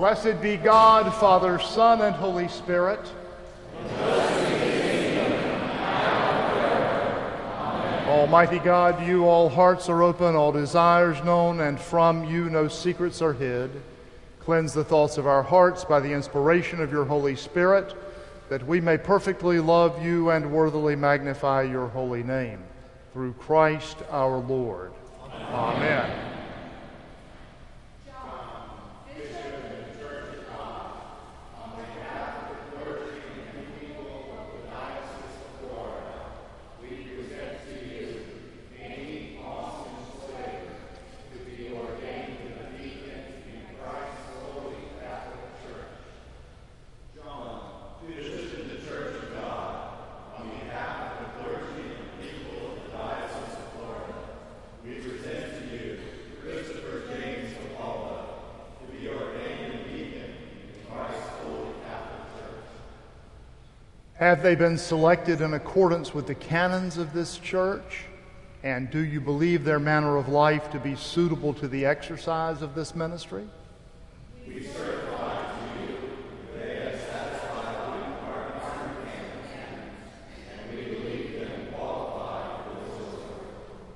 Blessed be God, Father, Son, and Holy Spirit. Almighty God, to you all hearts are open, all desires known, and from you no secrets are hid. Cleanse the thoughts of our hearts by the inspiration of your Holy Spirit, that we may perfectly love you and worthily magnify your holy name. Through Christ our Lord. Amen. Have they been selected in accordance with the canons of this church? And do you believe their manner of life to be suitable to the exercise of this ministry? We certify to you they have satisfied the requirements of the canons, and we believe them qualified for this work.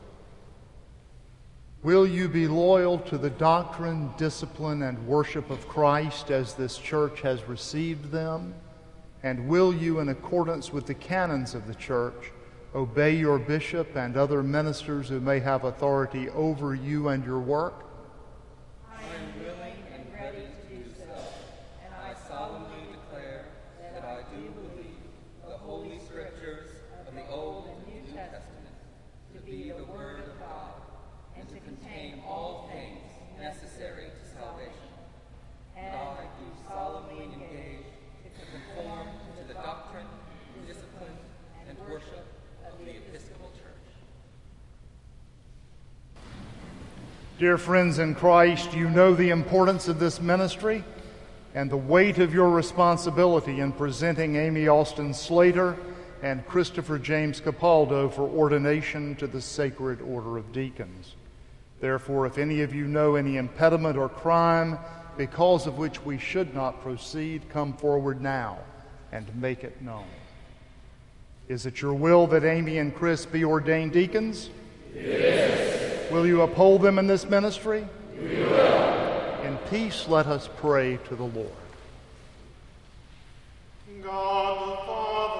Will you be loyal to the doctrine, discipline, and worship of Christ as this church has received them? And will you, in accordance with the canons of the church, obey your bishop and other ministers who may have authority over you and your work? I am willing and ready to do so, and I solemnly declare that I do believe the Holy Scriptures of the Old and New Testament to be the Word of God and to contain all things necessary to salvation. And I do solemnly engage to conform to the doctrine, discipline, and worship of the Episcopal Church. Dear friends in Christ, you know the importance of this ministry and the weight of your responsibility in presenting Amy Austin Slater and Christopher James Capaldo for ordination to the Sacred Order of Deacons. Therefore, if any of you know any impediment or crime because of which we should not proceed, come forward now and make it known. Is it your will that Amy and Chris be ordained deacons? Yes. Will you uphold them in this ministry? We will. In peace, let us pray to the Lord. God the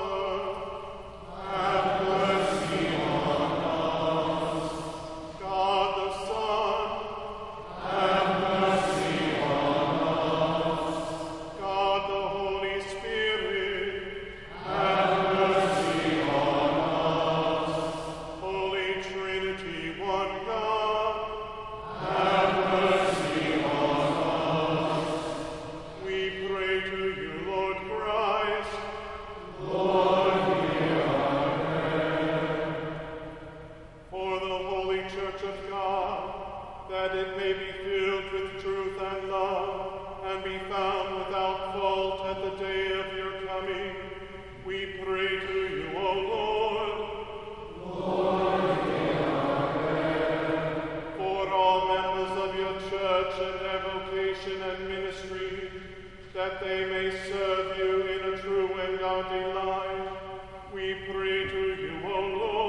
Father, have mercy on us. God the Son, have mercy on us. God the Holy Spirit, have mercy on us. Holy Trinity, one God, have mercy on us. We pray to you, Lord Christ. Lord, hear our prayer. For the holy Church of God, that it may be filled with truth and love, and be found without fault at the day of your coming, we pray to you, O Lord. Lord, hear our prayer. For all members of your church and their vocation and ministry, that they may serve you in a true and godly life, we pray to you, O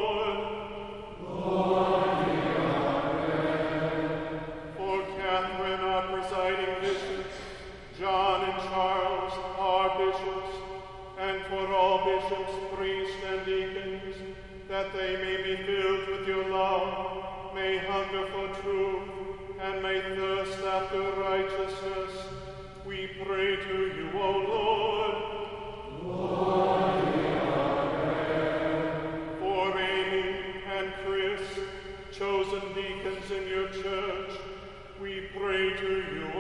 Lord. Lord, hear our prayer. For Catherine, our presiding bishops, John and Charles, our bishops, and for all bishops, priests, and deacons, that they may be filled with your love, may hunger for truth, and may thirst after righteousness, we pray to you, O Lord. Lord, hear our prayer. For Amy and Chris, chosen deacons in your church, we pray to you,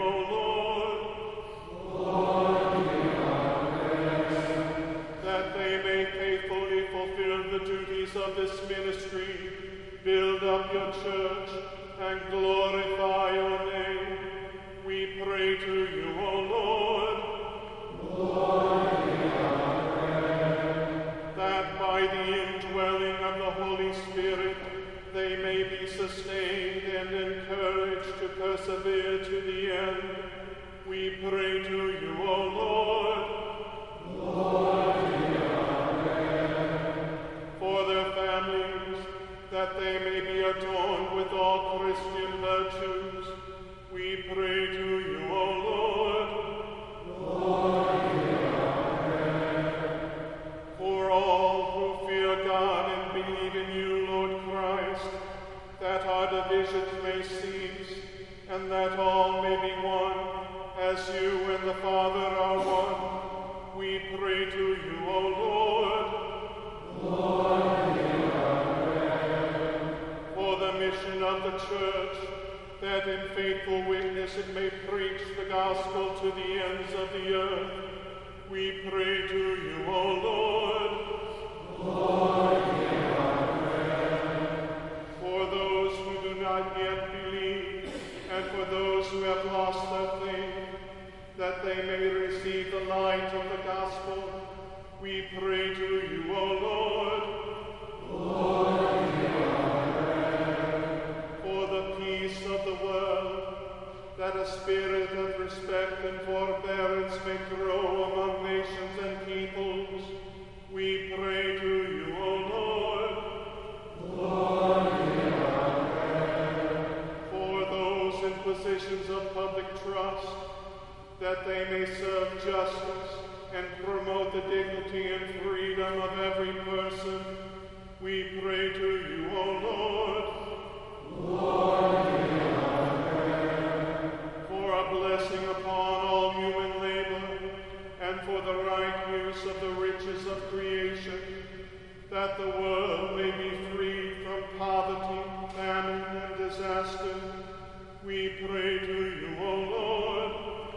O Lord. Lord, hear our prayer. That they may faithfully fulfill the duties of this ministry, build up your church, and glorify your name, we pray to you, O Lord. Lord, hear our prayer. That by the indwelling of the Holy Spirit, they may be sustained and encouraged to persevere to the end, We pray to you, O Lord. For their families, that they may be adorned with all Christian virtues, we pray to you, O Lord. For all who fear God and believe in you, Lord Christ, that our divisions may cease, and that all may be one, as you and the Father are one, we pray to you, O Lord. For the mission of the Church, that in faithful witness it may preach the gospel to the ends of the earth, we pray to you, O Lord. For those who do not yet believe, and for those who have lost their faith, that they may receive the light of the gospel, we pray to you, O Lord. For the peace of the world, that a spirit of respect and forbearance may grow among nations and peoples, we pray to you, O Lord. For those in positions of public trust, that they may serve justice and promote the dignity and freedom of every person, we pray to you, O Lord. For a blessing upon all human labor, and for the right use of the riches of creation, that the world may be free from poverty, famine, and disaster, we pray to you, O Lord.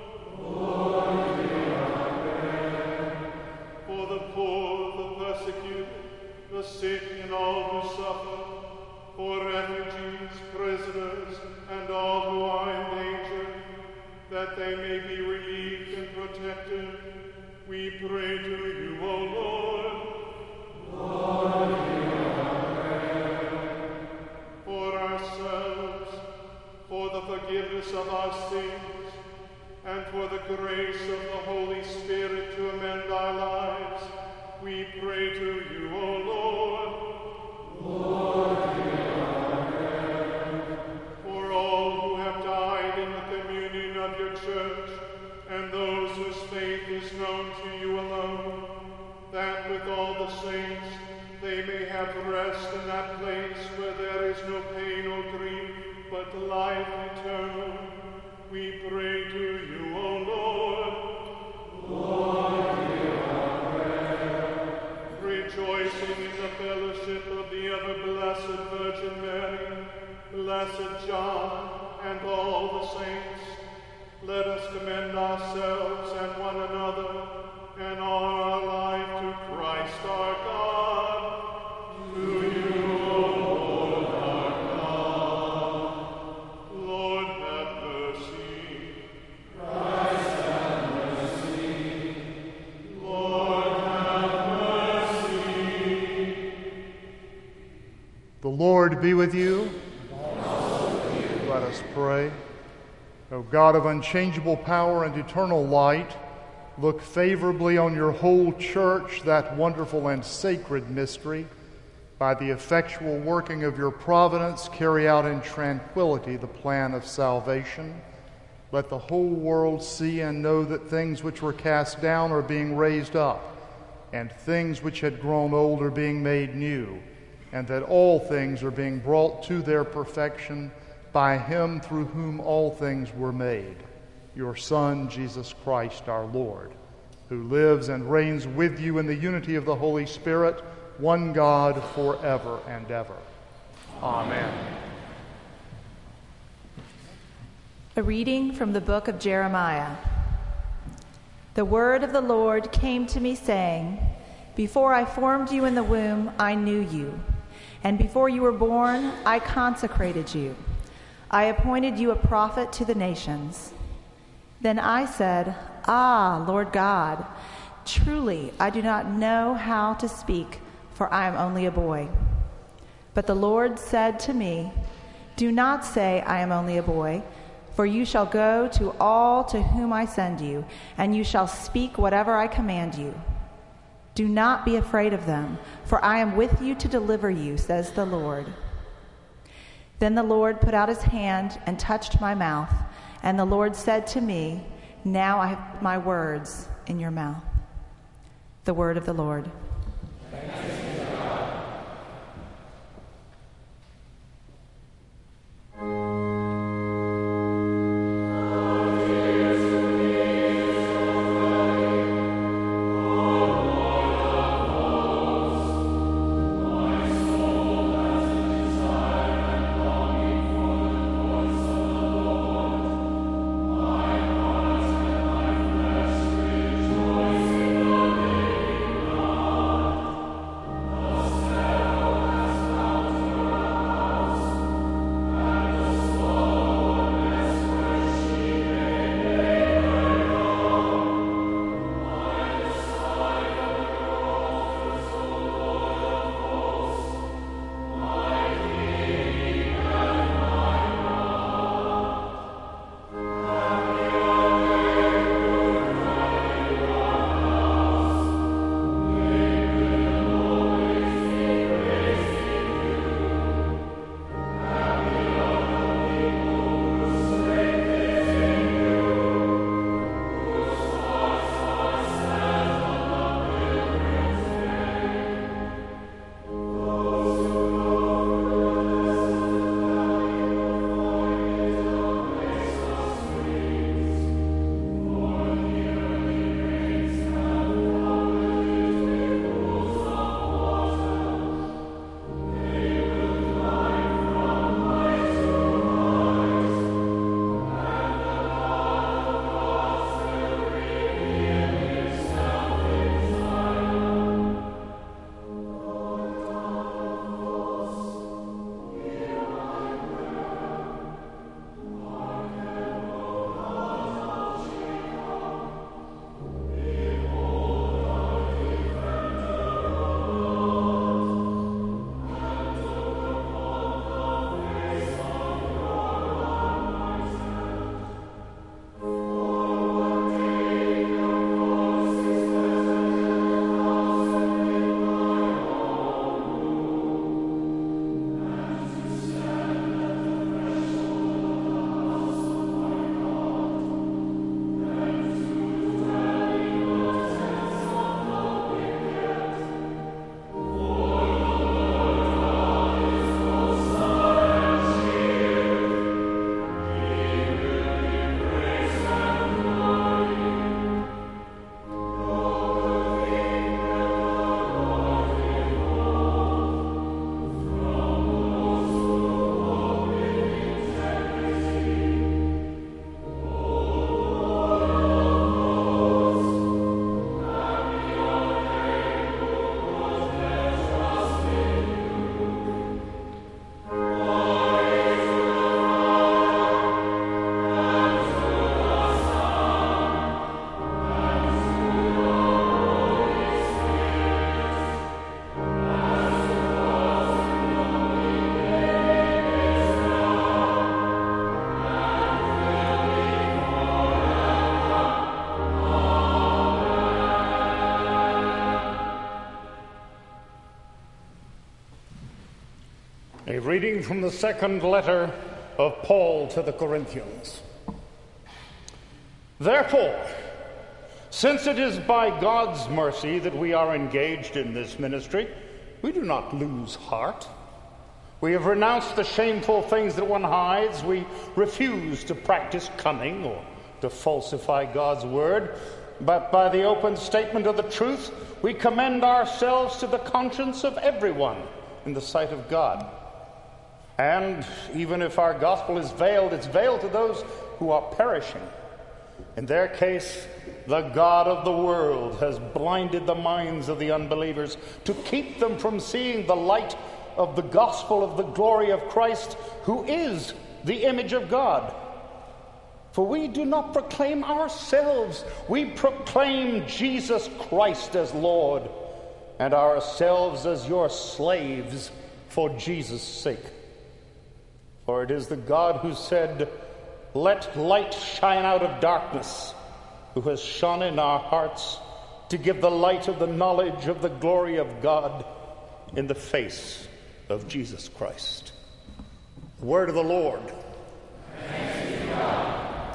For the poor, the persecuted, the sick, and all who suffer, for refugees, prisoners, and all who are in danger, that they may be relieved and protected, we pray to you, O Lord. For ourselves, for the forgiveness of our sins, and for the grace of the Holy Spirit to amend our lives, we pray to you, O Lord. For all who have died in the communion of your church, and those whose faith is known to you alone, that with all the saints they may have rest in that place where there is no pain or grief, but life eternal, we pray to you, O Lord. Rejoicing in the fellowship of the ever-blessed Virgin Mary, blessed John, and all the saints, let us commend ourselves and one another and all our life to Christ our God. To you, O Lord our God. Lord, have mercy. Christ, have mercy. Lord, have mercy. The Lord be with you. Let us pray. O God of unchangeable power and eternal light, look favorably on your whole church, that wonderful and sacred mystery. By the effectual working of your providence, carry out in tranquility the plan of salvation. Let the whole world see and know that things which were cast down are being raised up, and things which had grown old are being made new, and that all things are being brought to their perfection by him through whom all things were made, your Son, Jesus Christ our Lord, who lives and reigns with you in the unity of the Holy Spirit, one God, forever and ever. Amen. A reading from the book of Jeremiah. The word of the Lord came to me, saying, Before I formed you in the womb, I knew you, and before you were born, I consecrated you. I appointed you a prophet to the nations. Then I said, Ah, Lord God, truly I do not know how to speak, for I am only a boy. But the Lord said to me, Do not say I am only a boy, For you shall go to all to whom I send you, and you shall speak whatever I command you. Do not be afraid of them, for I am with you to deliver you, says the Lord. Then the Lord put out his hand and touched my mouth, and the Lord said to me, Now I have my words in your mouth. The word of the Lord. A reading from the second letter of Paul to the Corinthians. Therefore, since it is by God's mercy that we are engaged in this ministry, we do not lose heart. We have renounced the shameful things that one hides. We refuse to practice cunning or to falsify God's word. But by the open statement of the truth, we commend ourselves to the conscience of everyone in the sight of God. And even if our gospel is veiled, it's veiled to those who are perishing. In their case, the God of the world has blinded the minds of the unbelievers to keep them from seeing the light of the gospel of the glory of Christ, who is the image of God. For we do not proclaim ourselves, we proclaim Jesus Christ as Lord, and ourselves as your slaves for Jesus' sake. For it is the God who said, let light shine out of darkness, who has shone in our hearts to give the light of the knowledge of the glory of God in the face of Jesus Christ. The word of the Lord. Thanks be to God.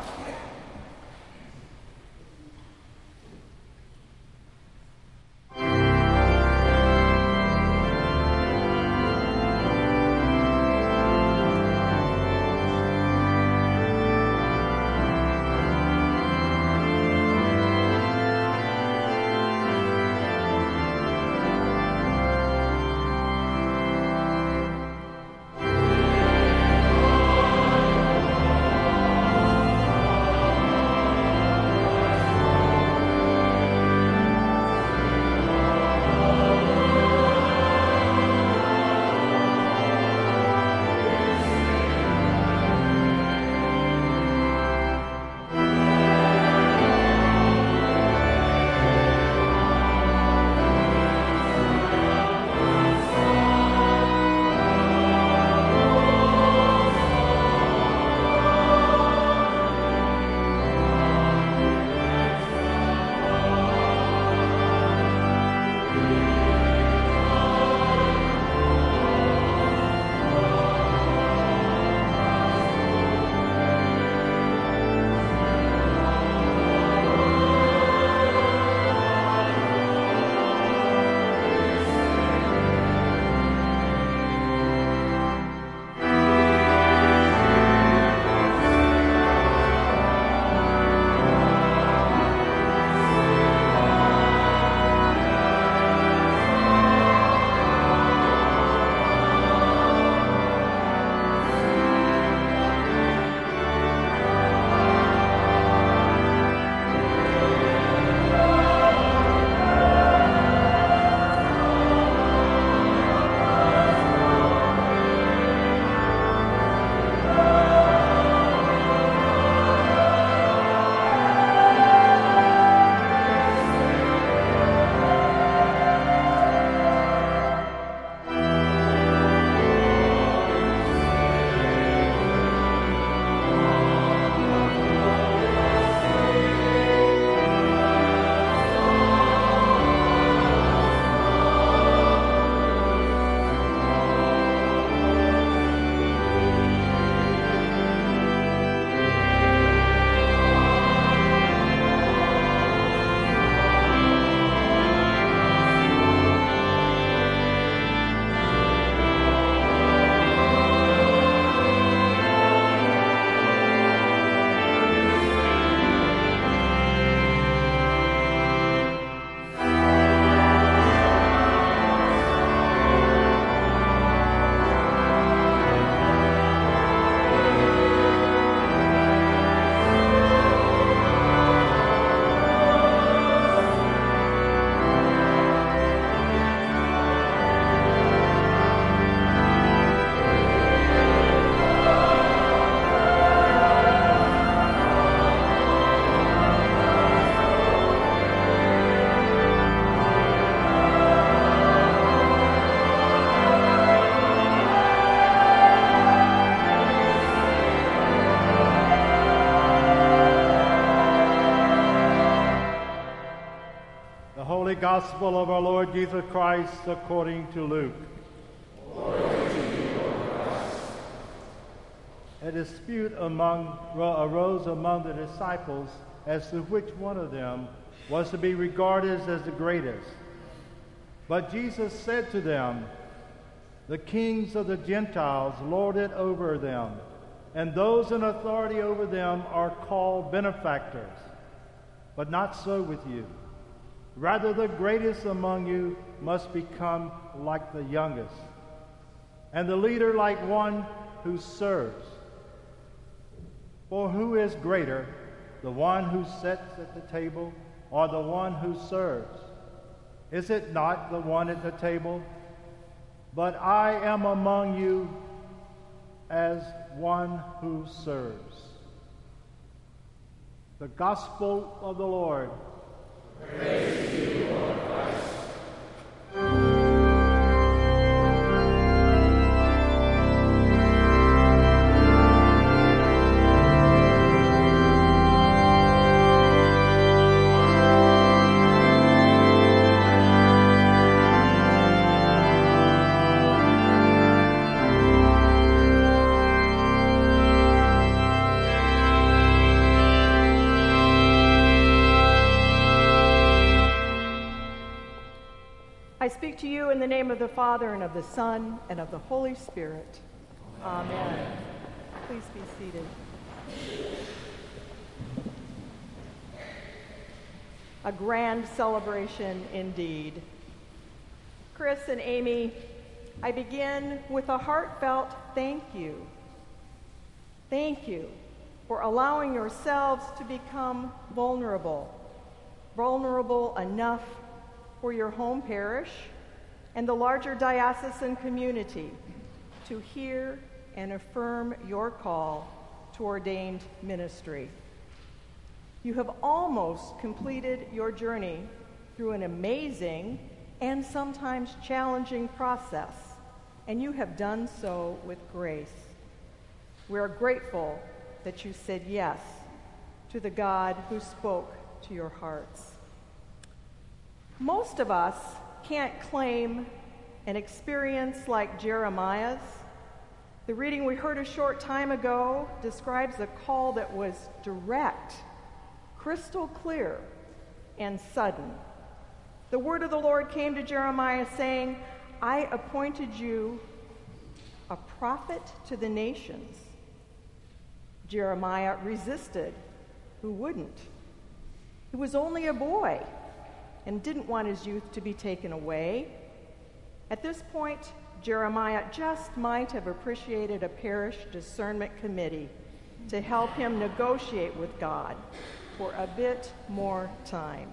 Gospel of our Lord Jesus Christ according to Luke. Glory to you, Lord Christ. A dispute arose among the disciples as to which one of them was to be regarded as the greatest. But Jesus said to them, "The kings of the Gentiles lord it over them, and those in authority over them are called benefactors. But not so with you. Rather, the greatest among you must become like the youngest, and the leader like one who serves. For who is greater, the one who sits at the table or the one who serves? Is it not the one at the table? But I am among you as one who serves." The Gospel of the Lord. Praise to you, Lord Christ. speak to you in the name of the Father, and of the Son, and of the Holy Spirit. Amen. Please be seated. A grand celebration indeed. Chris and Amy, I begin with a heartfelt thank you. Thank you for allowing yourselves to become vulnerable enough for your home parish and the larger diocesan community to hear and affirm your call to ordained ministry. You have almost completed your journey through an amazing and sometimes challenging process, and you have done so with grace. We are grateful that you said yes to the God who spoke to your hearts. Most of us can't claim an experience like Jeremiah's. The reading we heard a short time ago describes a call that was direct, crystal clear, and sudden. The word of the Lord came to Jeremiah saying, I appointed you a prophet to the nations. Jeremiah resisted. Who wouldn't? He was only a boy and didn't want his youth to be taken away. At this point, Jeremiah just might have appreciated a parish discernment committee to help him negotiate with God for a bit more time.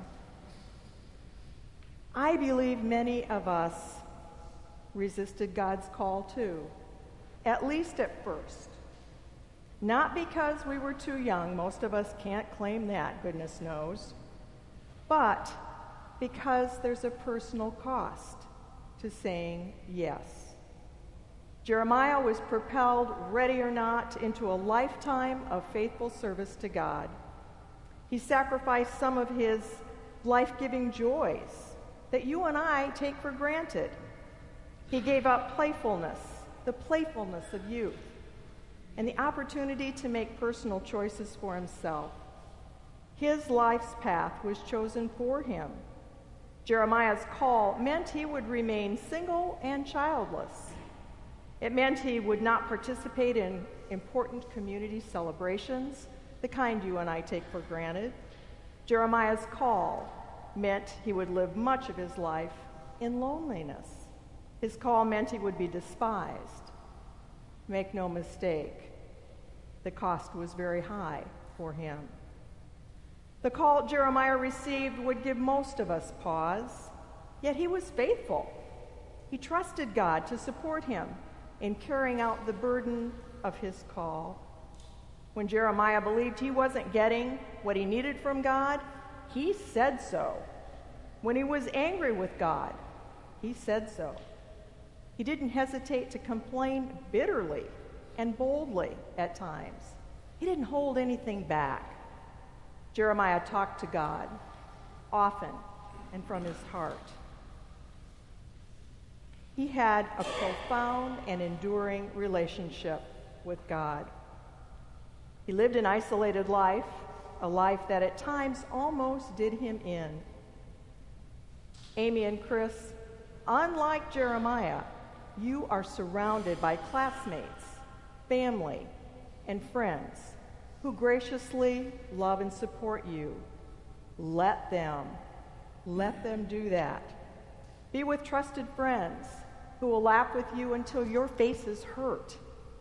I believe many of us resisted God's call too, at least at first. Not because we were too young, most of us can't claim that, goodness knows, but because there's a personal cost to saying yes. Jeremiah was propelled, ready or not, into a lifetime of faithful service to God. He sacrificed some of his life-giving joys that you and I take for granted. He gave up playfulness, the playfulness of youth, and the opportunity to make personal choices for himself. His life's path was chosen for him. Jeremiah's call meant he would remain single and childless. It meant he would not participate in important community celebrations, the kind you and I take for granted. Jeremiah's call meant he would live much of his life in loneliness. His call meant he would be despised. Make no mistake, the cost was very high for him. The call Jeremiah received would give most of us pause, yet he was faithful. He trusted God to support him in carrying out the burden of his call. When Jeremiah believed he wasn't getting what he needed from God, he said so. When he was angry with God, he said so. He didn't hesitate to complain bitterly and boldly at times. He didn't hold anything back. Jeremiah talked to God often and from his heart. He had a profound and enduring relationship with God. He lived an isolated life, a life that at times almost did him in. Amy and Chris, unlike Jeremiah, you are surrounded by classmates, family, and friends who graciously love and support you. Let them do that. Be with trusted friends who will laugh with you until your faces hurt.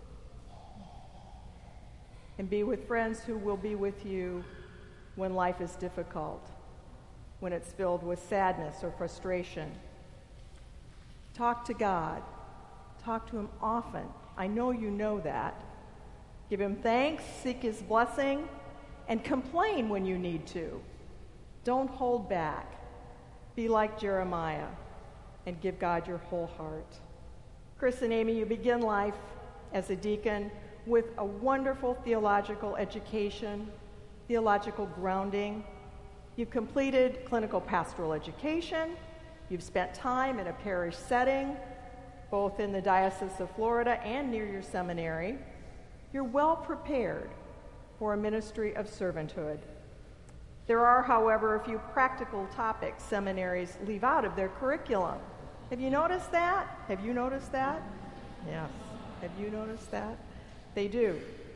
And be with friends who will be with you when life is difficult, when it's filled with sadness or frustration. Talk to God. Talk to him often. I know you know that. Give him thanks, seek his blessing, and complain when you need to. Don't hold back. Be like Jeremiah and give God your whole heart. Chris and Amy, you begin life as a deacon with a wonderful theological education, theological grounding. You've completed clinical pastoral education. You've spent time in a parish setting, both in the Diocese of Florida and near your seminary. You're well prepared for a ministry of servanthood. There are, however, a few practical topics seminaries leave out of their curriculum Have you noticed that? Have you noticed that? Yes. Have you noticed that? They do.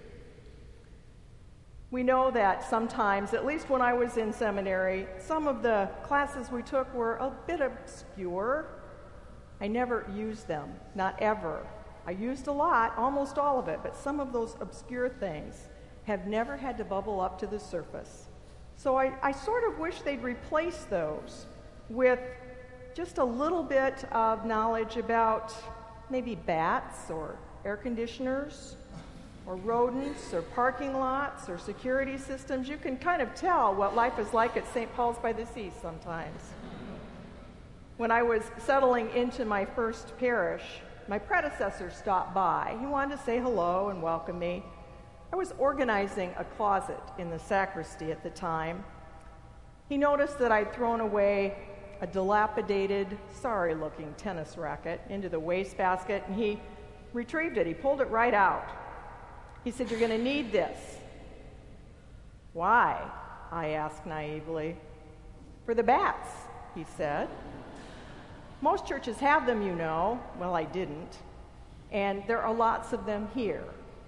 We know that sometimes, at least when I was in seminary, some of the classes we took were a bit obscure. I never used them, not ever. I used a lot, almost all of it, but some of those obscure things have never had to bubble up to the surface. So I sort of wish they'd replace those with just a little bit of knowledge about maybe bats or air conditioners or rodents or parking lots or security systems. You can kind of tell what life is like at St. Paul's by the Sea sometimes. When I was settling into my first parish, my predecessor stopped by. He wanted to say hello and welcome me. I was organizing a closet in the sacristy at the time. He noticed that I'd thrown away a dilapidated, sorry-looking tennis racket into the wastebasket, and he retrieved it. He pulled it right out. He said, "You're going to need this." "Why?" I asked naively. "For the bats," he said. "Most churches have them, you know." Well, I didn't. "And there are lots of them here."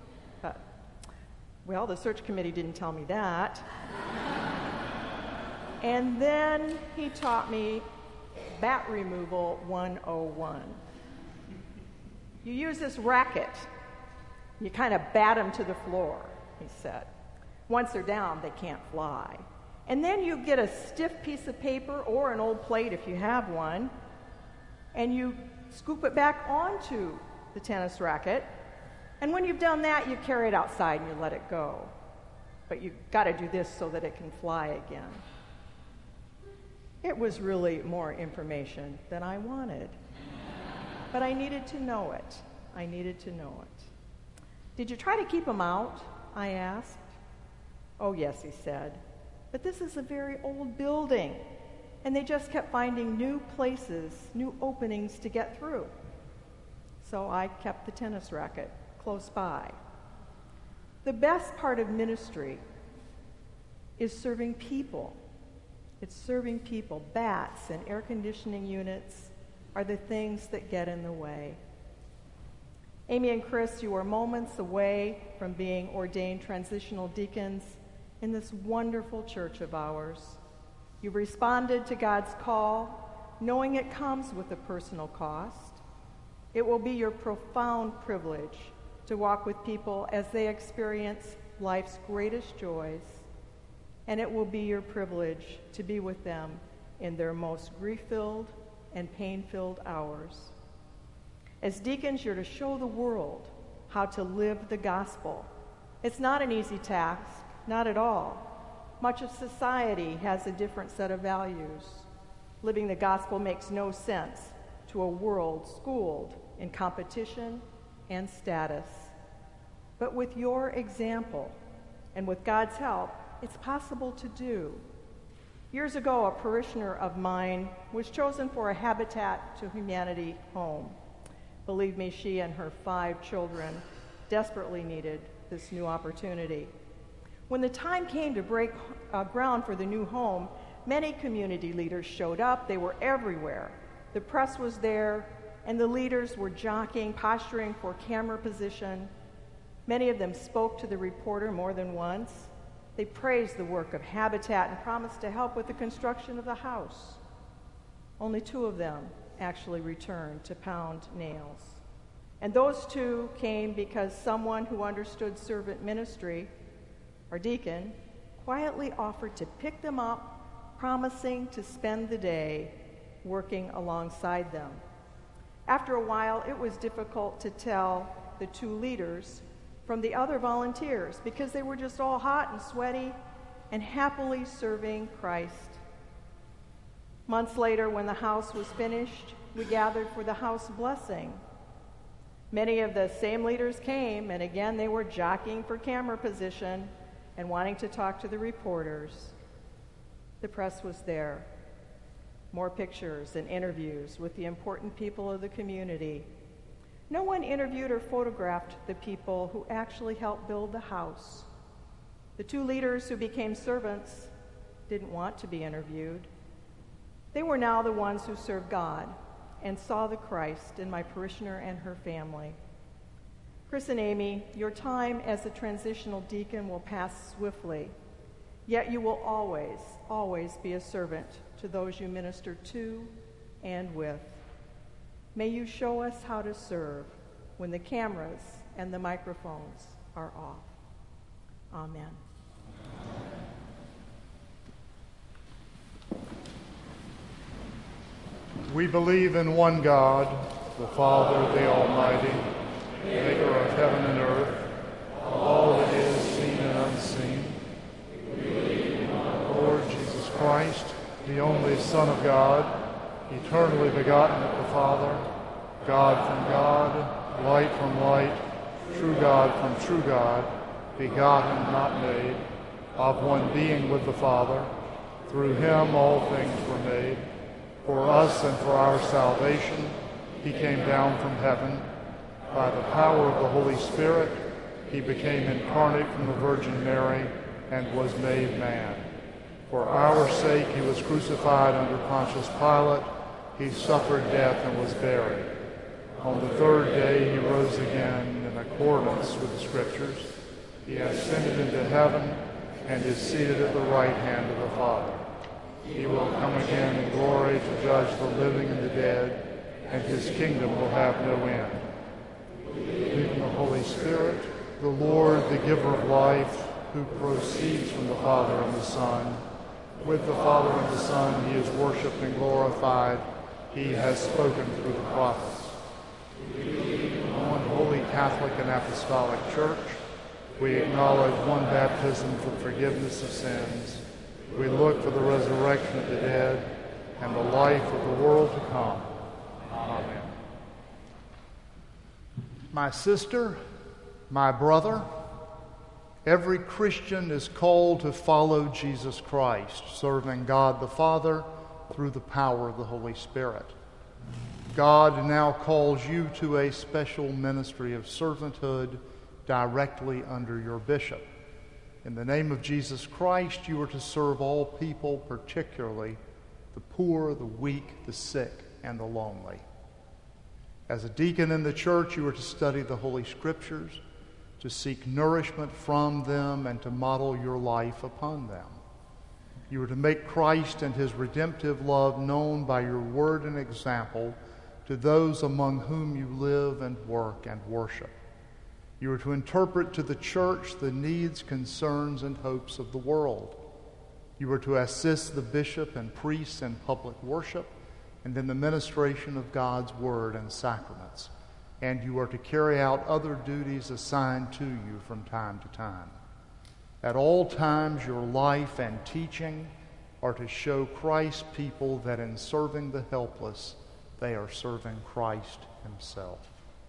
Well, the search committee didn't tell me that. And then he taught me Bat Removal 101. You use this racket. You kind of bat them to the floor, he said. Once they're down, they can't fly. And then you get a stiff piece of paper or an old plate if you have one, and you scoop it back onto the tennis racket. And when you've done that, you carry it outside and you let it go. But you've got to do this so that it can fly again. It was really more information than I wanted. But I needed to know it. I needed to know it. "Did you try to keep them out?" I asked. "Oh, yes," he said. "But this is a very old building, and they just kept finding new places, new openings to get through." So I kept the tennis racket close by. The best part of ministry is serving people. It's serving people. Bats and air conditioning units are the things that get in the way. Amy and Chris, you are moments away from being ordained transitional deacons in this wonderful church of ours. You've responded to God's call, knowing it comes with a personal cost. It will be your profound privilege to walk with people as they experience life's greatest joys, and it will be your privilege to be with them in their most grief-filled and pain-filled hours. As deacons, you're to show the world how to live the gospel. It's not an easy task, not at all. Much of society has a different set of values. Living the gospel makes no sense to a world schooled in competition and status. But with your example and with God's help, it's possible to do. Years ago, a parishioner of mine was chosen for a Habitat to Humanity home. Believe me, she and her 5 children desperately needed this new opportunity. When the time came to break ground for the new home, many community leaders showed up. They were everywhere. The press was there, and the leaders were jockeying, posturing for camera position. Many of them spoke to the reporter more than once. They praised the work of Habitat and promised to help with the construction of the house. Only 2 of them actually returned to pound nails. And those 2 came because someone who understood servant ministry, our deacon, quietly offered to pick them up, promising to spend the day working alongside them. After a while, it was difficult to tell the 2 leaders from the other volunteers because they were just all hot and sweaty and happily serving Christ. Months later, when the house was finished, we gathered for the house blessing. Many of the same leaders came, and again they were jockeying for camera position and wanting to talk to the reporters. The press was there. More pictures and interviews with the important people of the community. No one interviewed or photographed the people who actually helped build the house. The 2 leaders who became servants didn't want to be interviewed. They were now the ones who served God and saw the Christ in my parishioner and her family. Chris and Amy, your time as a transitional deacon will pass swiftly, yet you will always, always be a servant to those you minister to and with. May you show us how to serve when the cameras and the microphones are off. Amen. We believe in one God, the Father, the Almighty, maker of heaven and earth, of all that is seen and unseen. We believe in our Lord Jesus Christ, the only Son of God, eternally begotten of the Father, God from God, light from light, true God from true God, begotten, not made, of one being with the Father. Through him all things were made. For us and for our salvation, he came down from heaven. By the power of the Holy Spirit, he became incarnate from the Virgin Mary and was made man. For our sake, he was crucified under Pontius Pilate. He suffered death and was buried. On the third day, he rose again in accordance with the Scriptures. He ascended into heaven and is seated at the right hand of the Father. He will come again in glory to judge the living and the dead, and his kingdom will have no end. We believe in the Holy Spirit, the Lord, the giver of life, who proceeds from the Father and the Son. With the Father and the Son, he is worshipped and glorified. He has spoken through the prophets. We believe in one holy Catholic and Apostolic Church. We acknowledge one baptism for forgiveness of sins. We look for the resurrection of the dead and the life of the world to come. Amen. My sister, my brother, every Christian is called to follow Jesus Christ, serving God the Father through the power of the Holy Spirit. God now calls you to a special ministry of servanthood directly under your bishop. In the name of Jesus Christ, you are to serve all people, particularly the poor, the weak, the sick, and the lonely. As a deacon in the church, you are to study the Holy Scriptures, to seek nourishment from them, and to model your life upon them. You are to make Christ and his redemptive love known by your word and example to those among whom you live and work and worship. You are to interpret to the church the needs, concerns, and hopes of the world. You are to assist the bishop and priests in public worship and in the ministration of God's word and sacraments. And you are to carry out other duties assigned to you from time to time. At all times, your life and teaching are to show Christ's people that in serving the helpless, they are serving Christ himself.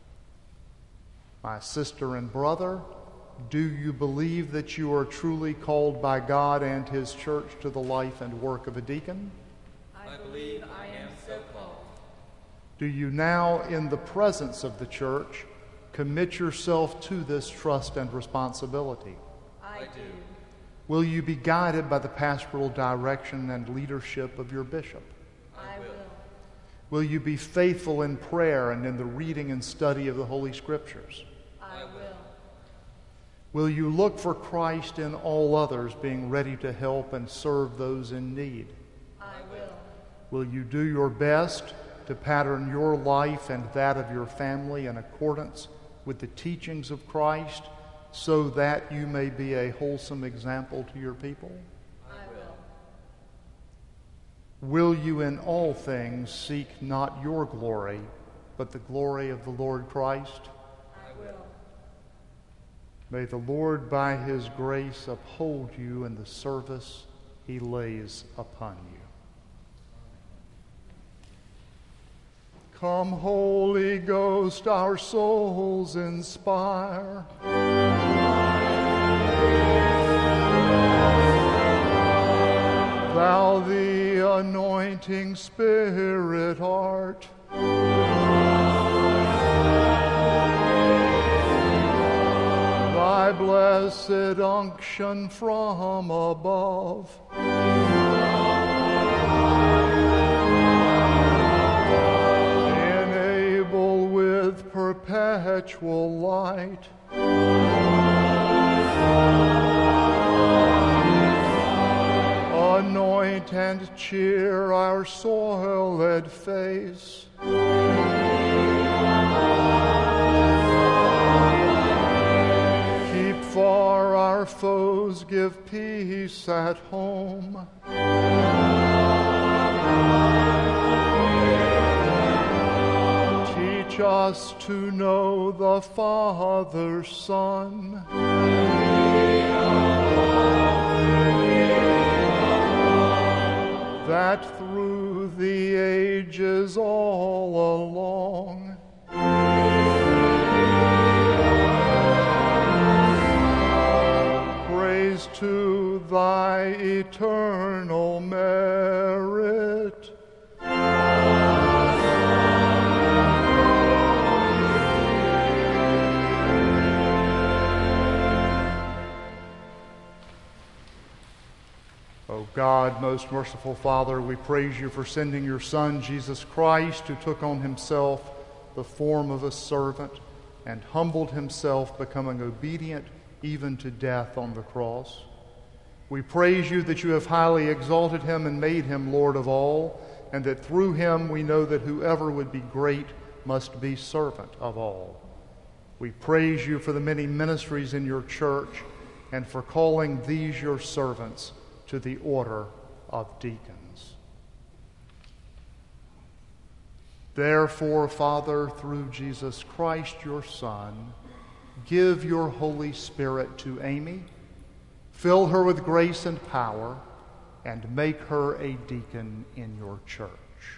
My sister and brother, do you believe that you are truly called by God and his church to the life and work of a deacon? I believe I am so called. Do you now, in the presence of the church, commit yourself to this trust and responsibility? I do. Will you be guided by the pastoral direction and leadership of your bishop? I will. Will you be faithful in prayer and in the reading and study of the Holy Scriptures? I will. Will you look for Christ in all others, being ready to help and serve those in need? I will. Will you do your best to pattern your life and that of your family in accordance with the teachings of Christ, so that you may be a wholesome example to your people? I will. Will you in all things seek not your glory, but the glory of the Lord Christ? I will. May the Lord, by his grace, uphold you in the service he lays upon you. Come, Holy Ghost, our souls inspire. Thou the anointing Spirit art. Thy blessed unction from above. perpetual light. Anoint and cheer our soiled face. Keep far our foes, give peace at home. Teach us to know the Father, Son, that through the ages all along praise to thy eternal merit. O God, most merciful Father, we praise you for sending your Son, Jesus Christ, who took on himself the form of a servant and humbled himself, becoming obedient even to death on the cross. We praise you that you have highly exalted him and made him Lord of all, and that through him we know that whoever would be great must be servant of all. We praise you for the many ministries in your church and for calling these your servants to the order of deacons. Therefore, Father, through Jesus Christ, your Son, give your Holy Spirit to Amy, fill her with grace and power, and make her a deacon in your church.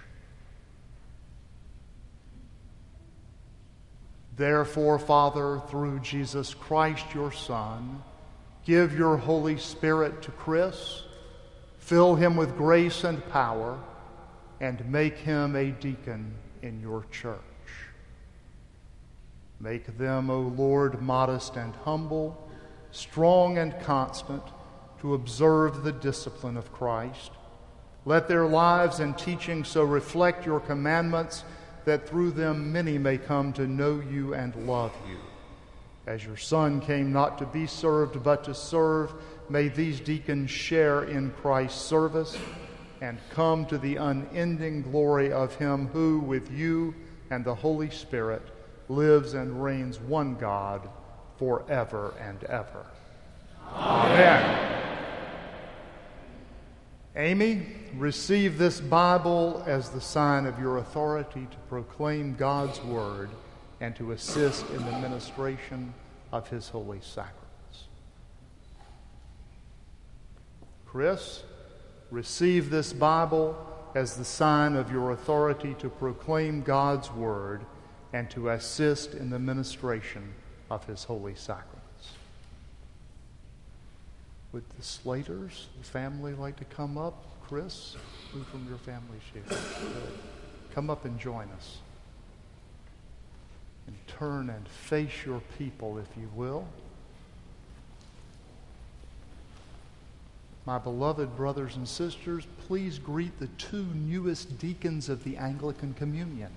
Therefore, Father, through Jesus Christ, your Son, give your Holy Spirit to Chris, fill him with grace and power, and make him a deacon in your church. Make them, O Lord, modest and humble, strong and constant, to observe the discipline of Christ. Let their lives and teaching so reflect your commandments that through them many may come to know you and love you. As your Son came not to be served but to serve, may these deacons share in Christ's service and come to the unending glory of him who, with you and the Holy Spirit, lives and reigns one God forever and ever. Amen. Amy, receive this Bible as the sign of your authority to proclaim God's word and to assist in the ministration of his holy sacraments. Chris, receive this Bible as the sign of your authority to proclaim God's word and to assist in the ministration of his holy sacraments. Would the Slaters, the family, like to come up? Chris, who from your family share? Come up and join us. And turn and face your people, if you will. My beloved brothers and sisters, please greet the two newest deacons of the Anglican Communion.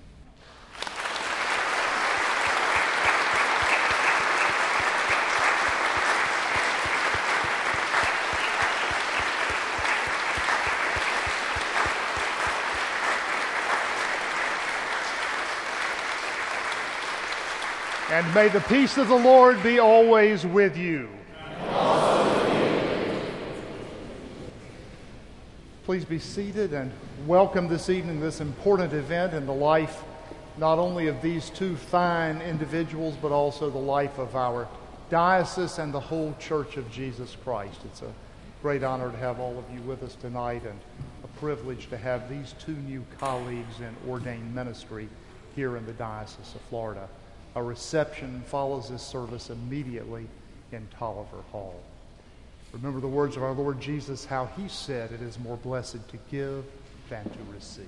And may the peace of the Lord be always with you. And also with you. Please be seated and welcome this evening this important event in the life not only of these two fine individuals, but also the life of our diocese and the whole Church of Jesus Christ. It's a great honor to have all of you with us tonight and a privilege to have these two new colleagues in ordained ministry here in the Diocese of Florida. A reception follows this service immediately in Tolliver Hall. Remember the words of our Lord Jesus, how he said, "It is more blessed to give than to receive."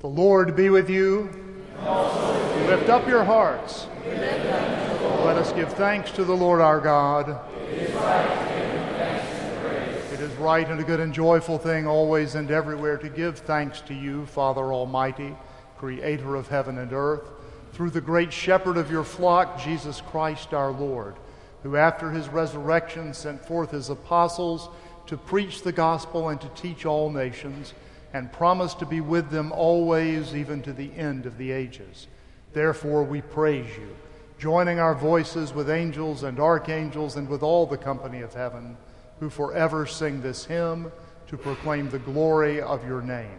The Lord be with you. Lift up your hearts. Let us give thanks to the Lord our God. It is right and a good and joyful thing always and everywhere to give thanks to you, Father Almighty, Creator of heaven and earth, through the great shepherd of your flock, Jesus Christ our Lord, who after his resurrection sent forth his apostles to preach the gospel and to teach all nations, and promised to be with them always, even to the end of the ages. Therefore we praise you, joining our voices with angels and archangels and with all the company of heaven, who forever sing this hymn to proclaim the glory of your name.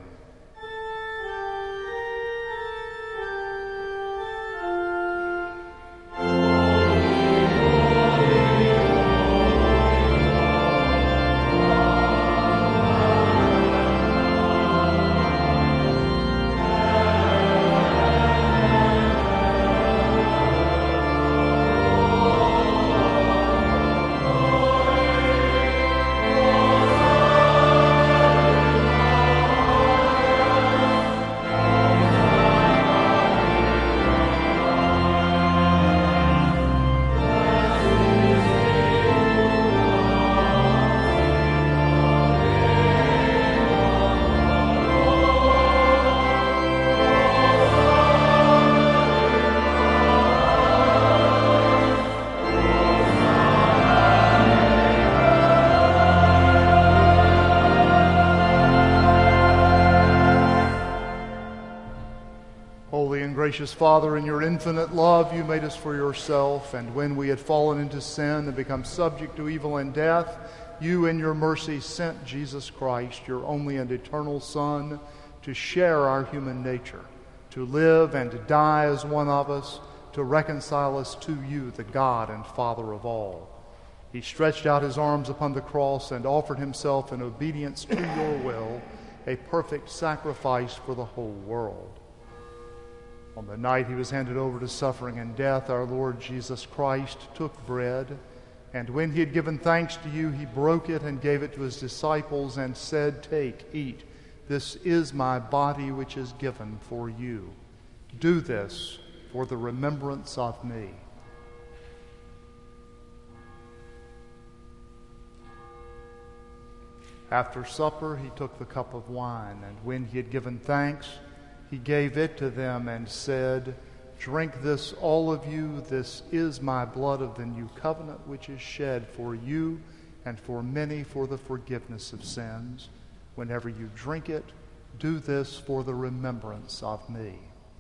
Gracious Father, in your infinite love, you made us for yourself, and when we had fallen into sin and become subject to evil and death, you in your mercy sent Jesus Christ, your only and eternal Son, to share our human nature, to live and to die as one of us, to reconcile us to you, the God and Father of all. He stretched out his arms upon the cross and offered himself in obedience to your will, a perfect sacrifice for the whole world. On the night he was handed over to suffering and death, our Lord Jesus Christ took bread, and when he had given thanks to you, he broke it and gave it to his disciples and said, "Take, eat. This is my body which is given for you. Do this for the remembrance of me." After supper, he took the cup of wine, and when he had given thanks, he gave it to them and said, "Drink this, all of you. This is my blood of the new covenant, which is shed for you and for many for the forgiveness of sins. Whenever you drink it, do this for the remembrance of me."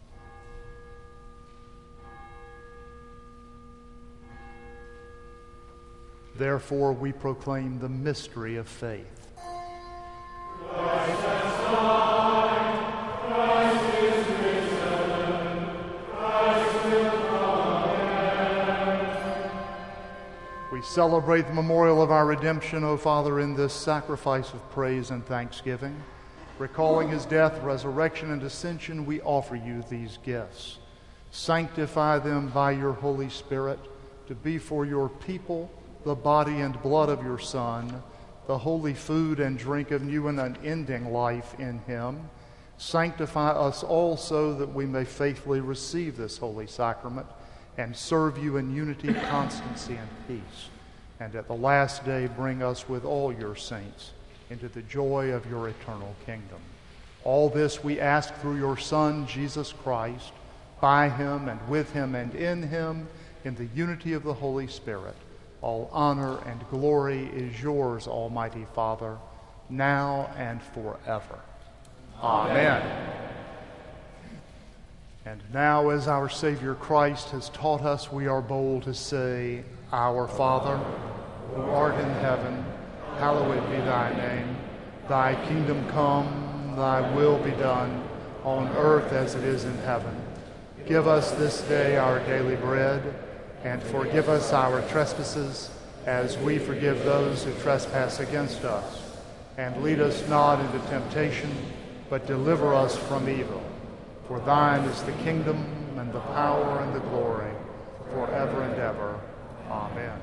Therefore, we proclaim the mystery of faith. Christ has died. Christ is risen. Christ will come again. We celebrate the memorial of our redemption, O Father, in this sacrifice of praise and thanksgiving. Recalling his death, resurrection, and ascension, we offer you these gifts. Sanctify them by your Holy Spirit to be for your people the body and blood of your Son, the holy food and drink of new and unending life in him. Sanctify us also that we may faithfully receive this holy sacrament and serve you in unity, constancy, and peace. And at the last day bring us with all your saints into the joy of your eternal kingdom. All this we ask through your Son, Jesus Christ, by him and with him and in him, in the unity of the Holy Spirit. All honor and glory is yours, Almighty Father, now and forever. Amen. And now, as our Savior Christ has taught us, we are bold to say, Our Father, who art in heaven, hallowed be thy name. Thy kingdom come, thy will be done, on earth as it is in heaven. Give us this day our daily bread, and forgive us our trespasses, as we forgive those who trespass against us. And lead us not into temptation, but deliver us from evil. For thine is the kingdom, and the power, and the glory, forever and ever. Amen.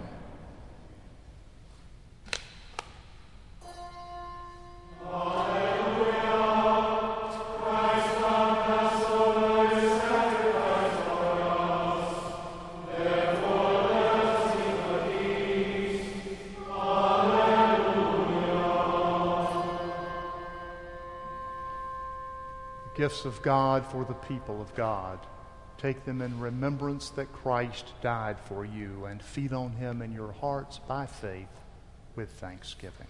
Alleluia, Christ our gifts of God for the people of God. Take them in remembrance that Christ died for you, and feed on him in your hearts by faith with thanksgiving.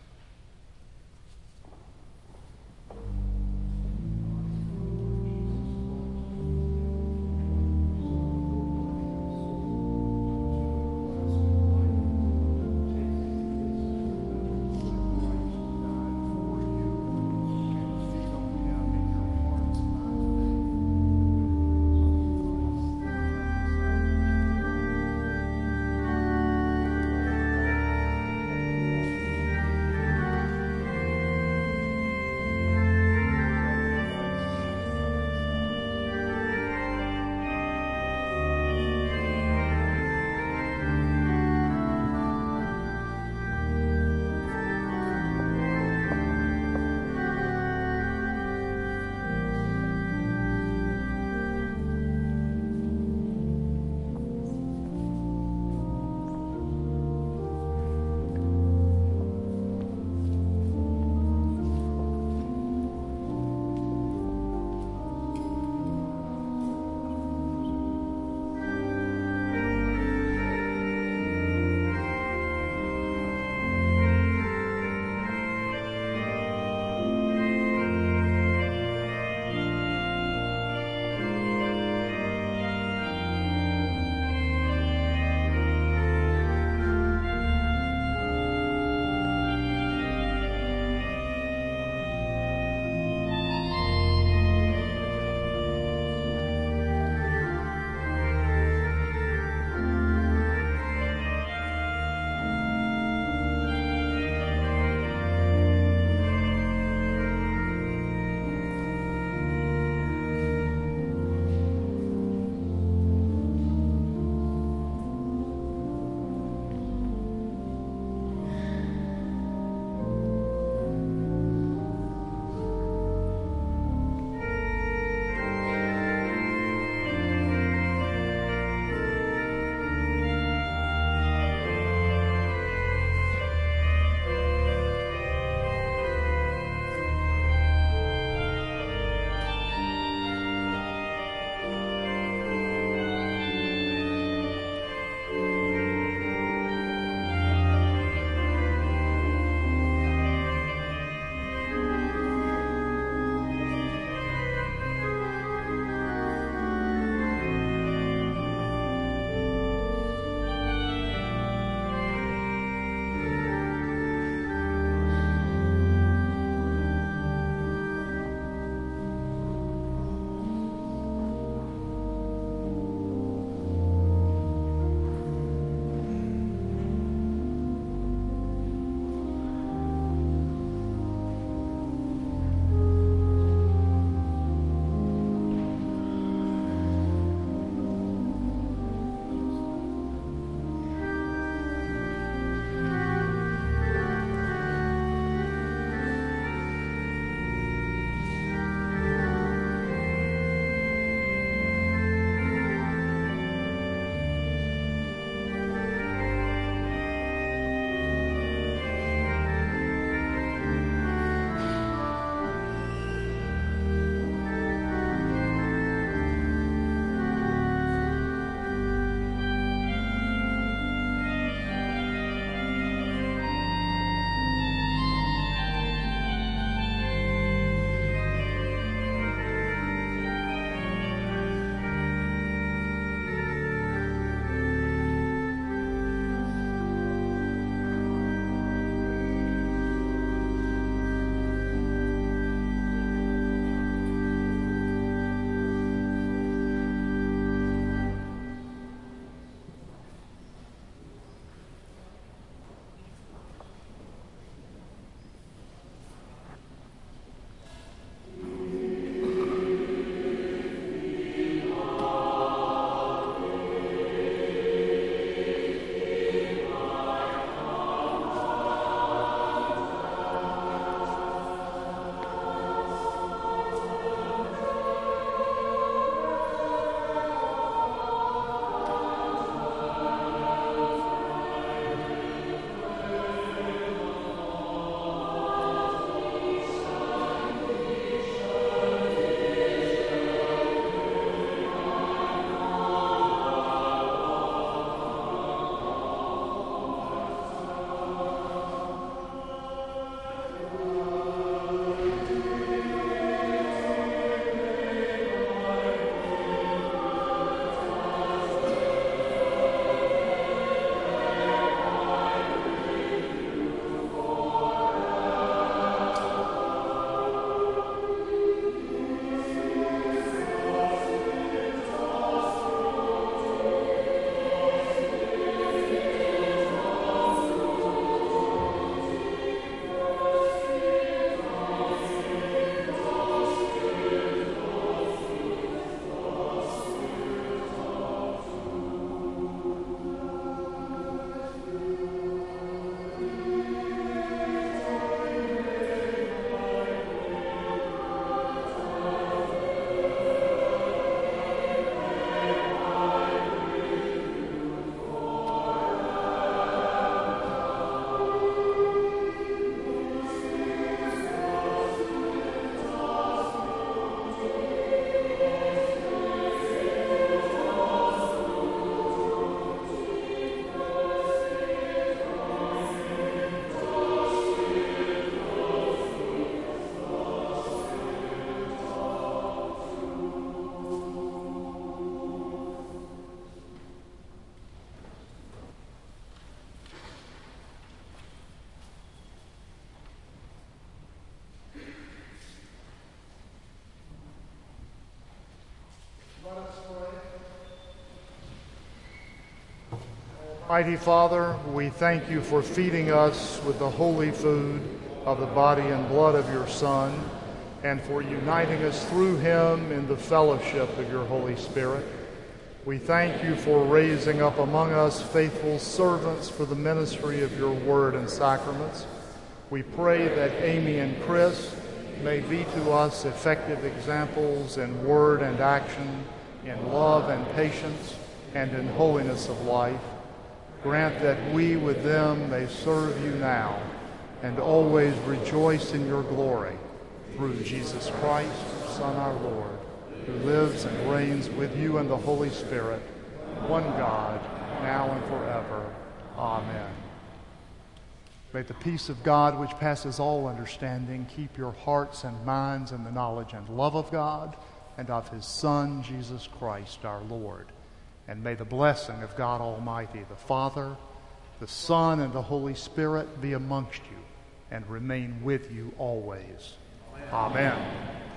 Mighty Father, we thank you for feeding us with the holy food of the body and blood of your Son, and for uniting us through him in the fellowship of your Holy Spirit. We thank you for raising up among us faithful servants for the ministry of your word and sacraments. We pray that Amy and Chris may be to us effective examples in word and action, in love and patience, and in holiness of life. Grant that we with them may serve you now and always rejoice in your glory. Through Jesus Christ, your Son, our Lord, who lives and reigns with you and the Holy Spirit, one God, now and forever. Amen. May the peace of God, which passes all understanding, keep your hearts and minds in the knowledge and love of God and of his Son, Jesus Christ, our Lord. And may the blessing of God Almighty, the Father, the Son, and the Holy Spirit be amongst you and remain with you always. Amen.